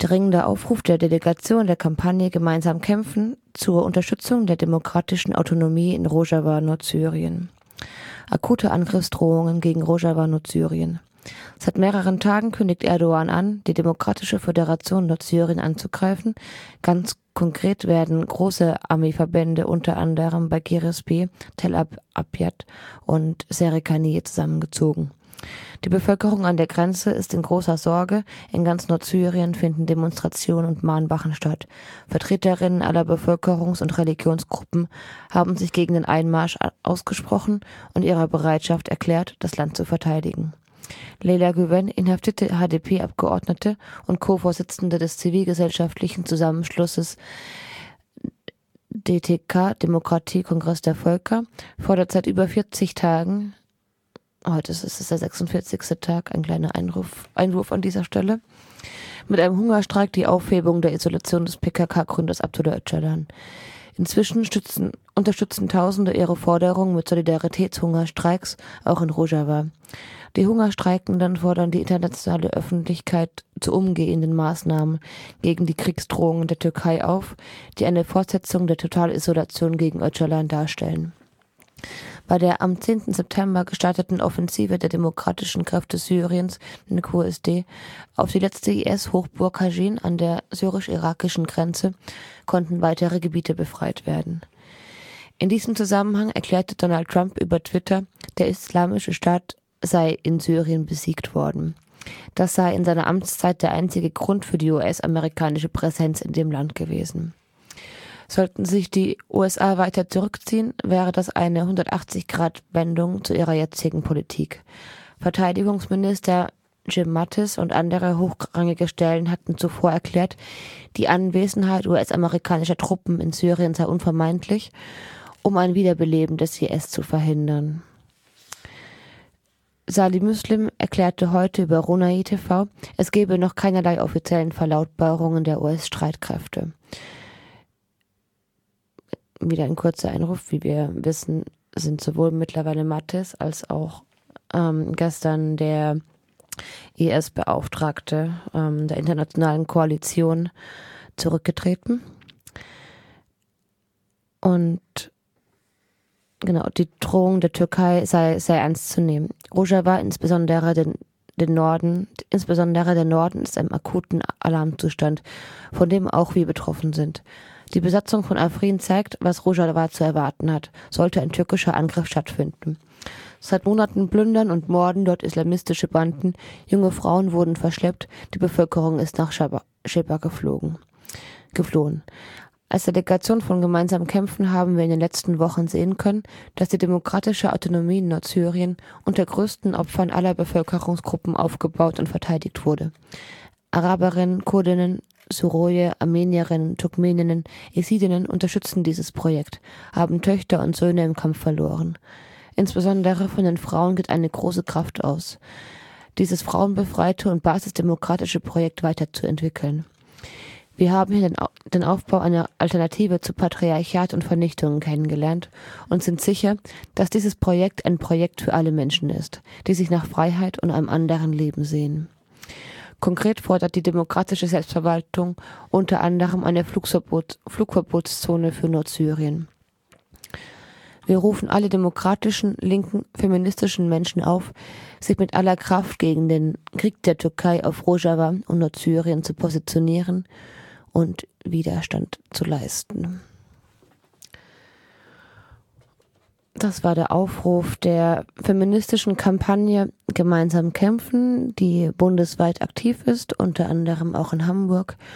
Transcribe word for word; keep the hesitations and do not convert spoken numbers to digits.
Dringender Aufruf der Delegation der Kampagne Gemeinsam kämpfen zur Unterstützung der demokratischen Autonomie in Rojava, Nordsyrien. Akute Angriffsdrohungen gegen Rojava, Nordsyrien. Seit mehreren Tagen kündigt Erdogan an, die Demokratische Föderation Nordsyrien anzugreifen. Ganz konkret werden große Armeeverbände unter anderem bei Giresun, Tel Abyad und Serikani zusammengezogen. Die Bevölkerung an der Grenze ist in großer Sorge. In ganz Nordsyrien finden Demonstrationen und Mahnwachen statt. Vertreterinnen aller Bevölkerungs- und Religionsgruppen haben sich gegen den Einmarsch ausgesprochen und ihre Bereitschaft erklärt, das Land zu verteidigen. Leyla Güven, inhaftierte H D P-Abgeordnete und Co-Vorsitzende des zivilgesellschaftlichen Zusammenschlusses D T K, Demokratie-Kongress der Völker, fordert seit über vierzig Tagen, heute ist es der sechsundvierzigste Tag, ein kleiner Einruf, Einwurf an dieser Stelle, mit einem Hungerstreik die Aufhebung der Isolation des P K K-Gründers Abdullah Öcalan. Inzwischen stützen, unterstützen Tausende ihre Forderungen mit Solidaritätshungerstreiks, auch in Rojava. Die Hungerstreikenden fordern die internationale Öffentlichkeit zu umgehenden Maßnahmen gegen die Kriegsdrohungen der Türkei auf, die eine Fortsetzung der Totalisolation gegen Öcalan darstellen. Bei der am zehnten September gestarteten Offensive der demokratischen Kräfte Syriens, den Q S D, auf die letzte I S-Hochburg Hajin an der syrisch-irakischen Grenze konnten weitere Gebiete befreit werden. In diesem Zusammenhang erklärte Donald Trump über Twitter, der Islamische Staat sei in Syrien besiegt worden. Das sei in seiner Amtszeit der einzige Grund für die U S-amerikanische Präsenz in dem Land gewesen. Sollten sich die U S A weiter zurückziehen, wäre das eine hundertachtzig-Grad-Wendung zu ihrer jetzigen Politik. Verteidigungsminister Jim Mattis und andere hochrangige Stellen hatten zuvor erklärt, die Anwesenheit U S-amerikanischer Truppen in Syrien sei unvermeidlich, um ein Wiederbeleben des I S zu verhindern. Salih Muslim erklärte heute über Ronai T V, es gebe noch keinerlei offiziellen Verlautbarungen der U S-Streitkräfte. Wieder ein kurzer Einruf, wie wir wissen, sind sowohl mittlerweile Mattis als auch ähm, gestern der I S-Beauftragte ähm, der internationalen Koalition zurückgetreten. Und genau, die Drohung der Türkei sei sehr ernst zu nehmen. Rojava, insbesondere den, den Norden, insbesondere der Norden ist im akuten Alarmzustand, von dem auch wir betroffen sind. Die Besatzung von Afrin zeigt, was Rojava zu erwarten hat, sollte ein türkischer Angriff stattfinden. Seit Monaten plündern und morden dort islamistische Banden, junge Frauen wurden verschleppt, die Bevölkerung ist nach Sheba geflogen, geflohen. Als Delegation von Gemeinsam kämpfen haben wir in den letzten Wochen sehen können, dass die demokratische Autonomie in Nordsyrien unter größten Opfern aller Bevölkerungsgruppen aufgebaut und verteidigt wurde. Araberinnen, Kurdinnen, Suroje, Armenierinnen, Turkmeninnen, Esidinnen unterstützen dieses Projekt, haben Töchter und Söhne im Kampf verloren. Insbesondere von den Frauen geht eine große Kraft aus, dieses frauenbefreite und basisdemokratische Projekt weiterzuentwickeln. Wir haben hier den, den Aufbau einer Alternative zu Patriarchat und Vernichtungen kennengelernt und sind sicher, dass dieses Projekt ein Projekt für alle Menschen ist, die sich nach Freiheit und einem anderen Leben sehen. Konkret fordert die demokratische Selbstverwaltung unter anderem eine Flugverbot, Flugverbotszone für Nordsyrien. Wir rufen alle demokratischen, linken, feministischen Menschen auf, sich mit aller Kraft gegen den Krieg der Türkei auf Rojava und Nordsyrien zu positionieren und Widerstand zu leisten. Das war der Aufruf der feministischen Kampagne Gemeinsam kämpfen, die bundesweit aktiv ist, unter anderem auch in Hamburg